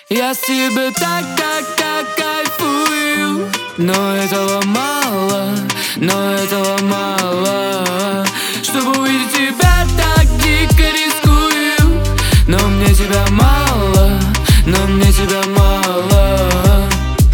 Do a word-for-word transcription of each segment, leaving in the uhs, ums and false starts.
Я с тебя так, так, так кайфую, но этого мало, но этого мало. Чтобы увидеть тебя, так дико рискую, но мне тебя мало, но мне тебя мало.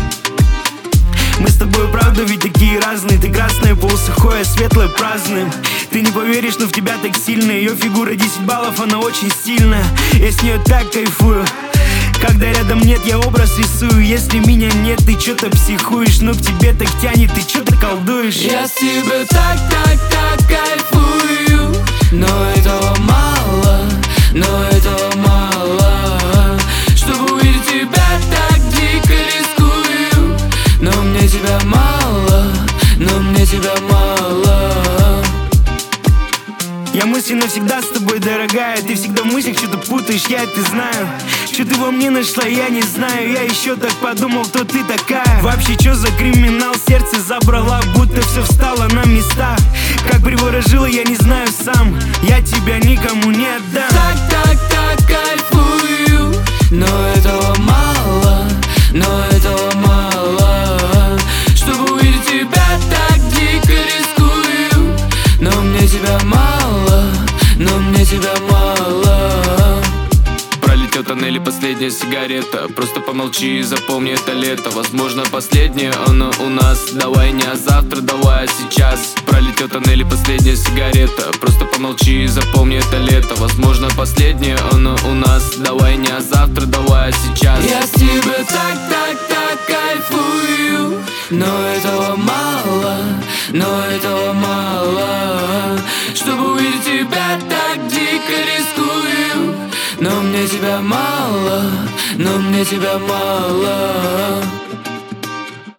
Мы с тобой правда ведь такие разные. Ты красная, полусухое, светлое, праздным. Ты не поверишь, но в тебя так сильно. Ее фигура десять баллов, она очень стильная. Я с нее так кайфую. Когда рядом нет, я образ рисую. Если меня нет, ты что-то психуешь. Но к тебе так тянет, ты что-то колдуешь. Я с тебя так, так, так кайфую, но этого мало, но этого мало. Чтобы увидеть тебя, так дико рискую, но мне тебя мало, но мне тебя мало. Я мысленно всегда с тобой, дорогая. Ты всегда в мыслях что-то путаешь, я это знаю. Что ты во мне нашла, я не знаю. Я еще так подумал, кто ты такая. Вообще, что за криминал, сердце забрала, будто все встало на места. Как приворожила, я не знаю сам. Я тебя никому не отдам. Так, так, так кайфую, но этого мало, но этого мало. Чтобы увидеть тебя, так дико рискую, но мне тебя мало, но мне тебя мало. Пролетел тоннель и последняя сигарета. Просто помолчи и запомни это лето. Возможно последнее оно у нас. Давай не а завтра, давай а сейчас. Пролетел тоннель и последняя сигарета. Просто помолчи и запомни это лето. Возможно последнее оно у нас. Давай не а завтра, давай а сейчас. Я с тебя так, так, так кайфую, но этого мало, но этого мало. Чтобы увидеть тебя, так дико рискую, но мне тебя мало, но мне тебя мало.